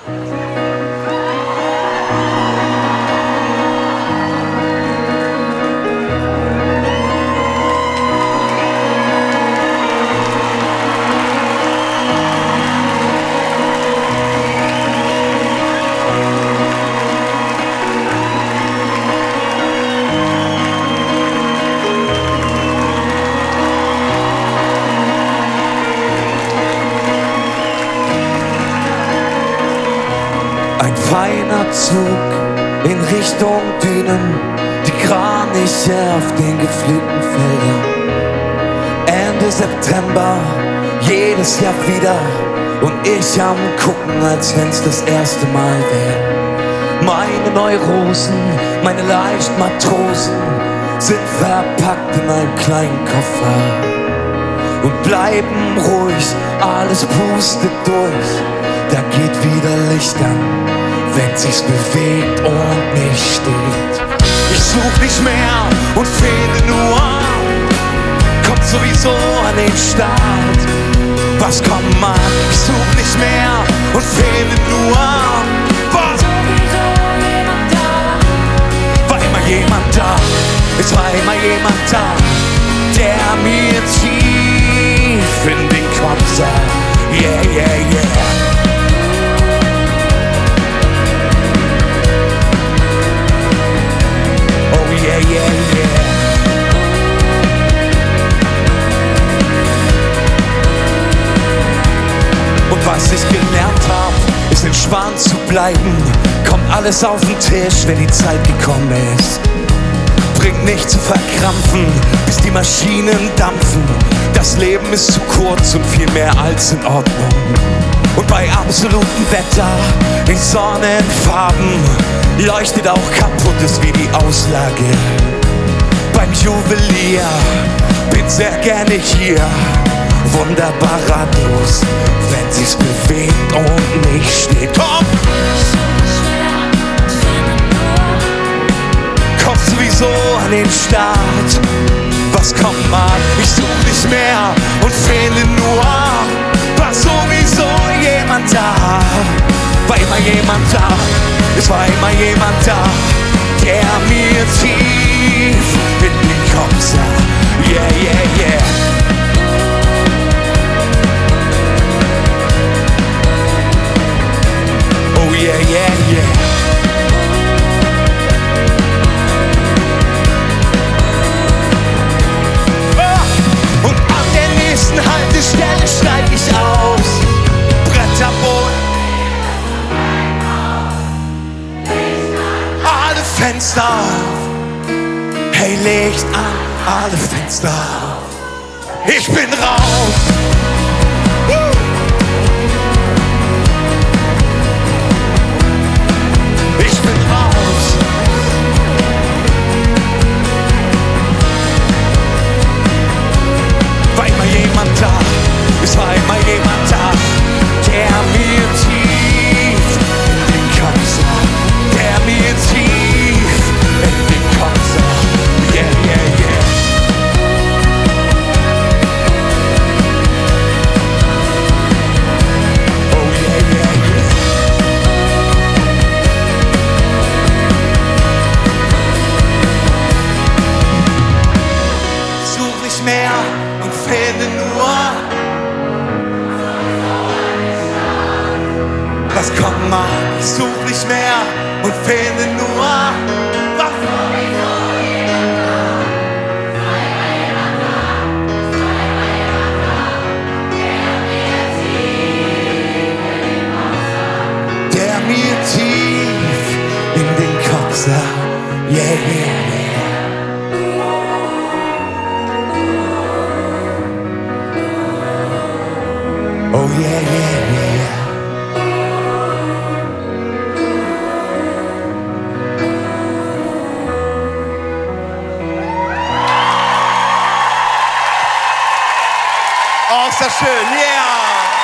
Ein feiner Zug in Richtung Dünen, die Kraniche auf den gepflügten Feldern. Ende September, jedes Jahr wieder, und ich am Gucken, als wenn's das erste Mal wär. Meine Neurosen, meine Leichtmatrosen sind verpackt in einem kleinen Koffer und bleiben ruhig, alles pustet durch. Da geht wieder Licht an, wenn sich's bewegt und nicht steht. Ich such nicht mehr und fehle nur, kommt sowieso an den Start. Was kommt man? Ich such nicht mehr und fehle nur, was? War immer jemand da, es war immer jemand da, der mir tief in den Kopf sah. Yeah, yeah, yeah. Yeah, yeah, yeah. Und was ich gelernt hab, ist entspannt zu bleiben. Kommt alles auf den Tisch, wenn die Zeit gekommen ist. Bringt nicht zu verkrampfen, bis die Maschinen dampfen. Das Leben ist zu kurz und viel mehr als in Ordnung. Und bei absolutem Wetter, in Sonnenfarben, leuchtet auch Kaputtes wie die Auslage. Beim Juwelier bin sehr gerne hier, wunderbar ratlos, wenn sich's bewegt und nicht steht. Komm! Kommt sowieso an den Start. Was kommt man? Ich such nicht mehr und fehle nur. War sowieso jemand da, war immer jemand da. Es war immer jemand da, der mir tief in den Kopf sah. Yeah, yeah, yeah. Oh yeah, yeah, yeah. Oh, und an der nächsten Haltestelle steig ich aus. Bretterboden. Fenster auf, hey, Licht an, alle Fenster auf. Ich bin raus. Ich bin raus. War immer jemand da, es war immer jemand da, der mir tief in den Kopf sah, der mir tief in den Kopf sah. Yeah, yeah, yeah. Oh yeah, yeah, yeah. Such nicht mehr und fehle nur. Was kommt mal? Ich such nicht mehr und fehle nur. Was? Der mir tief in den Kopf sah. Yeah, yeah, yeah. Oh yeah, yeah, yeah. Oh, ist das schön, yeah!